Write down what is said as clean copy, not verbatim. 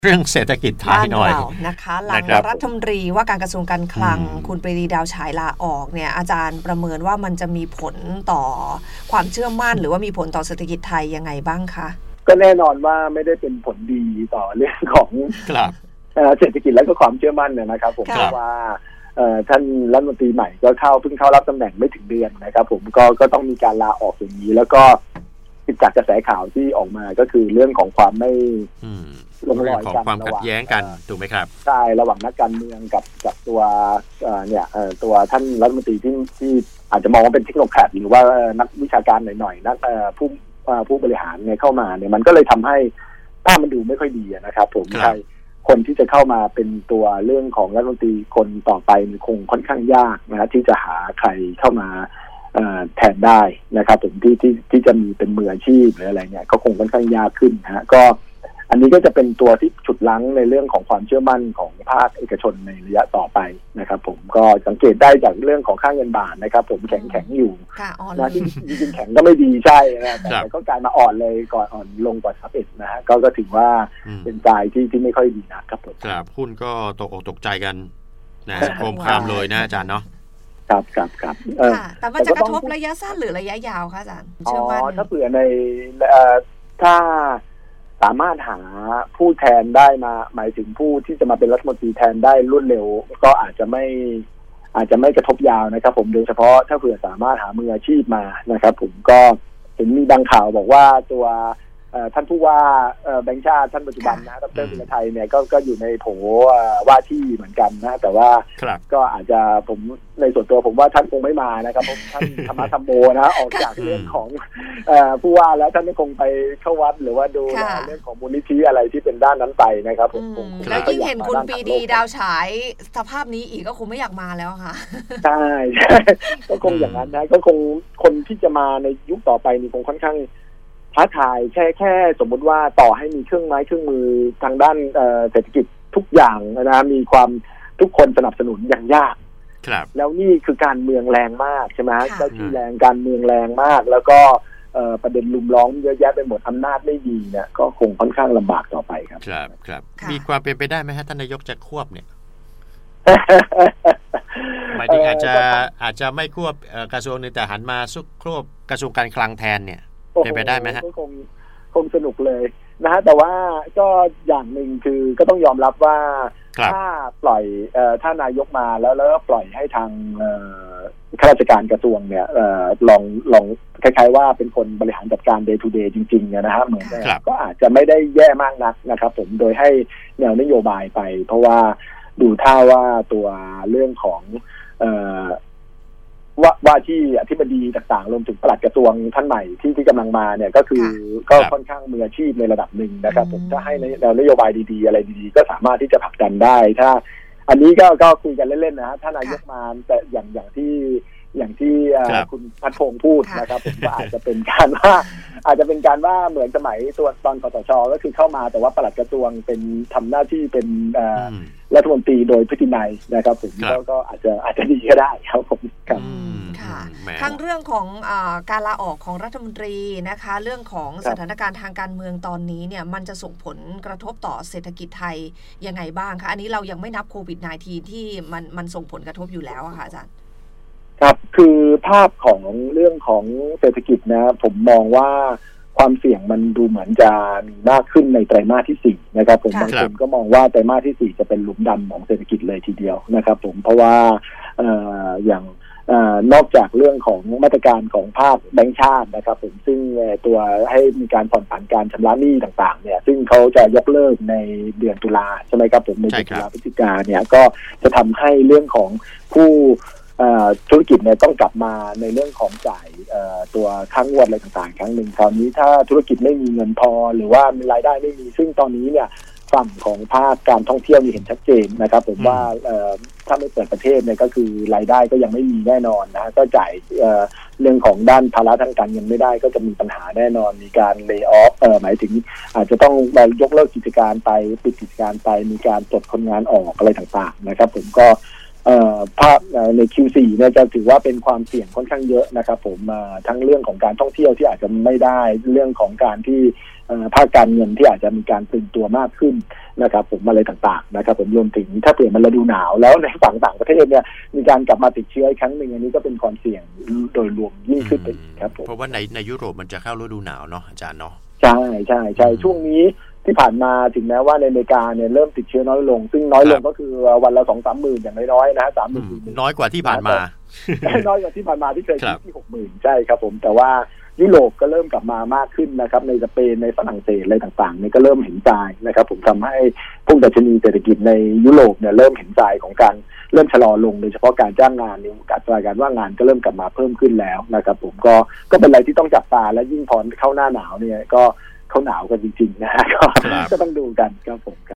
เรื่องเศรษฐกิจไทยหน่อยนะคะหลังรัฐมนตรีว่าการกระทรวงการคลังคุณปรีดีดาวฉายลาออกเนี่ยอาจารย์ประเมินว่ามันจะมีผลต่อความเชื่อมั่นหรือว่ามีผลต่อเศรษฐกิจไทยยังไงบ้างคะก็แน่นอนว่าไม่ได้เป็นผลดีต่อเรื่องของเศรษฐกิจและก็ความเชื่อมั่นนะครับผมเพราะว่าท่านรัฐมนตรีใหม่ก็เพิ่งเข้ารับตำแหน่งไม่ถึงเดือนนะครับผมก็ต้องมีการลาออกอย่างนี้แล้วก็จากกระแสข่าวที่ออกมาก็คือเรื่องของความไม่ลงรอยกันความขัดแย้งกันถูกไหมครับใช่ระหว่างนักการเมืองกับตัวตัวท่านรัฐมนตรีที่อาจจะมองว่าเป็นเทคโนแครดหรือว่านักวิชาการหน่อยๆนักผู้บริหารเนี่ยเข้ามาเนี่ยมันก็เลยทำให้ภาพมันดูไม่ค่อยดีนะครับผมใช่คนที่จะเข้ามาเป็นตัวเรื่องของรัฐมนตรีคนต่อไปคงค่อนข้างยากนะที่จะหาใครเข้ามาแทนได้นะครับผมที่จะมีเป็นมืออาชีพหรืออะไรเนี่ยก็คงค่อนข้างยากขึ้นนะก็อันนี้ก็จะเป็นตัวที่ฉุดรั้งในเรื่องของความเชื่อมั่นของภาคเอกชนในระยะต่อไปนะครับผมก็สังเกตได้จากเรื่องของค่าเงินบาทนะครับผมแข็งอยู่นะที่จริงแข็งก็ไม่ดีใช่นะแต่ก็กลายมาอ่อนเลยก่อนอ่อนลงกว่า31นะฮะก็ถือว่าเป็นใจที่ไม่ค่อยดีนะครับผมครับหุ้นก็ตกอกตกใจกันนะโคมคามเลยนะอาจารย์เนาะครับแต่มันจะกระทบระยะสั้นหรือระยะยาวคะอาจารย์เชื่อมั่นถ้าเผื่อในถ้าสามารถหาผู้แทนได้มาหมายถึงผู้ที่จะมาเป็นรัฐมนตรีแทนได้รวดเร็วก็อาจจะไม่กระทบยาวนะครับผมโดยเฉพาะถ้าเผื่อสามารถหามืออาชีพมานะครับผมก็เห็นมีบางข่าวบอกว่าตัวท่านผู้ว่าแบงค์ชาติท่านปัจจุบันนะดร.วิรไทยเนี่ยก็อยู่ในโผว่าที่เหมือนกันนะแต่ว่าก็อาจจะผมในส่วนตัวผมว่าท่านคงไม่มานะครับเพราะท่านธรรมะธรรมโมนะออกจากเรื่องของผู้ว่าแล้วท่านไม่คงไปเข้าวัดหรือว่าดูเรื่องของมูลนิธิอะไรที่เป็นด้านนั้นไปนะครับผมแล้วยิ่งเห็นคุณปรีดีดาวฉายสภาพนี้อีกก็คงไม่อยากมาแล้วค่ะใช่ก็คงอย่างนั้นนะก็คงคนที่จะมาในยุคต่อไปนี่คงค่อนข้างท้าทายแค่สมมุติว่าต่อให้มีเครื่องไม้เครื่องมือทางด้านเศรษฐกิจทุกอย่างนะมีความทุกคนสนับสนุนอย่างยากแล้วนี่คือการเมืองแรงมากใช่ไหมเจ้าที่แรงการเมืองแรงมากแล้วก็ประเด็นลุมล้อมเยอะแยะไปหมดอำนาจไม่ดีเนี่ยก็คงค่อนข้างลำบากต่อไปครับครับมีความเป็นไปได้ไหมฮะท่านนายกจะควบเนี่ยหมายถึงอาจจะไม่ควบกระทรวงนึงแต่หันมาควบกระทรวงการคลังแทนเนี่ยเป็นไปได้ไหมฮะคงสนุกเลยนะฮะแต่ว่าก็อย่างหนึ่งคือก็ต้องยอมรับว่าถ้าปล่อยถ้านายกมาแล้วก็ปล่อยให้ทางข้าราชการกระทรวงเนี่ยลองคล้ายๆว่าเป็นคนบริหารจัดการ day to day จริงๆนะฮะเหมือนก็อาจจะไม่ได้แย่มากนักนะครับผมโดยให้แนวนโยบายไปเพราะว่าดูท่าว่าตัวเรื่องของว่าที่อธิบดีต่างๆรวมถึงปลัดกระทรวงท่านใหม่ที่กำลังมาเนี่ยก็คือก็ค่อนข้างมืออาชีพในระดับหนึ่งนะครับผมถ้าให้นโยบายดีๆอะไรดีๆก็สามารถที่จะผลักดันได้ถ้าอันนี้ก็คุยกันเล่นๆนะฮะถ้านายกมาแต่อย่างที่คุณพัฒพงษ์พูดนะครับผมว่าอาจจะเป็นการว่าเหมือนสมัยตัวตอนคสช.ก็คือเข้ามาแต่ว่าปลัดกระทรวงเป็นทำหน้าที่เป็นรัฐมนตรีโดยพฤตินัยนะครับผมก็อาจจะดีก็ได้ครับผมครับค่ะทั้งเรื่องของการลาออกของรัฐมนตรีนะคะเรื่องของสถานการณ์ทางการเมืองตอนนี้เนี่ยมันจะส่งผลกระทบต่อเศรษฐกิจไทยยังไงบ้างคะอันนี้เรายังไม่นับโควิด -19 ที่มันส่งผลกระทบอยู่แล้วค่ะอาจารย์ครับคือภาพของเรื่องของเศรษฐกิจนะผมมองว่าความเสี่ยงมันดูเหมือนจะมีมากขึ้นในไตรมาสที่4นะครับผมบางคนก็มองว่าไตรมาสที่4จะเป็นหลุมดำของเศรษฐกิจเลยทีเดียวนะครับผมเพราะว่าอย่างนอกจากเรื่องของมาตรการของภาคแบงก์ชาตินะครับผมซึ่งตัวให้มีการผ่อนผันการชำระหนี้ต่างๆเนี่ยซึ่งเขาจะยกเลิกในเดือนตุลาใช่ไหมครับผมในเดือนตุลาพฤศจิกาเนี่ยก็จะทำให้เรื่องของผู้ธุรกิจเนี่ยต้องกลับมาในเรื่องของจ่ายตัวค่างวดอะไรต่างๆครั้งหนึ่งคราวนี้ถ้าธุรกิจไม่มีเงินพอหรือว่ามีรายได้ไม่มีซึ่งตอนนี้เนี่ยฝั่งของภาคการท่องเที่ยวนี่เห็นชัดเจนนะครับผมว่าถ้าไม่เปิดประเทศเนี่ยก็คือรายได้ก็ยังไม่มีแน่นอนนะก็จ่ายเรื่องของด้านภาระทางการเงินไม่ได้ก็จะมีปัญหาแน่นอนมีการเลย์ออฟหมายถึงอาจจะต้องยกเลิกกิจการไปปิดกิจการไปมีการปลดคนงานออกอะไรต่างๆนะครับผมก็ภาพใน Q4 เนี่ยจะถือว่าเป็นความเสี่ยงค่อนข้างเยอะนะครับผมทั้งเรื่องของการท่องเที่ยวที่อาจจะไม่ได้เรื่องของการที่ภาคการเงินที่อาจจะมีการตึงตัวมากขึ้นนะครับผมอะไรต่างๆนะครับผมรวมถึงถ้าเปลี่ยนมันฤดูหนาวแล้วในฝั่งต่างประเทศเนี่ยมีการกลับมาติดเชื้ออีกครั้งหนึ่งอันนี้ก็เป็นความเสี่ยงโดยรวมยิ่งขึ้นไปอีกครับผมเพราะว่าในยุโรปมันจะเข้าฤดูหนาวเนาะอาจารย์เนาะใช่ใช่ใช่ช่วงนี้ที่ผ่านมาถึงแม้ว่าในอเมริกาเนี่ยเริ่มติดเชื้อน้อยลงซึ่งน้อยลงก็คือวันละ2-3 หมื่นอย่างน้อยๆนะ30,000 น้อยกว่าที่ผ่านมาน้อยกว่าที่ผ่านมาที่เคยที่60,000ใช่ครับผมแต่ว่ายุโรปก็เริ่มกลับมามากขึ้นนะครับในสเปนในฝรั่งเศสอะไรต่างๆเนี่ยก็เริ่มเห็นใจนะครับผมทำให้พวกดัชนีเศรษฐกิจในยุโรปเนี่ยเริ่มเห็นใจของการเริ่มชะลอลงโดยเฉพาะการจ้างงานในการรายการว่างงานก็เริ่มกลับมาเพิ่มขึ้นแล้วนะครับผมก็เป็นอะไรที่ต้องจับตาและยิ่งพอเข้าหน้าหนาวเนี่ยก็เข้าหนาวกันจริงๆนะก็ต้องดูกันครับผม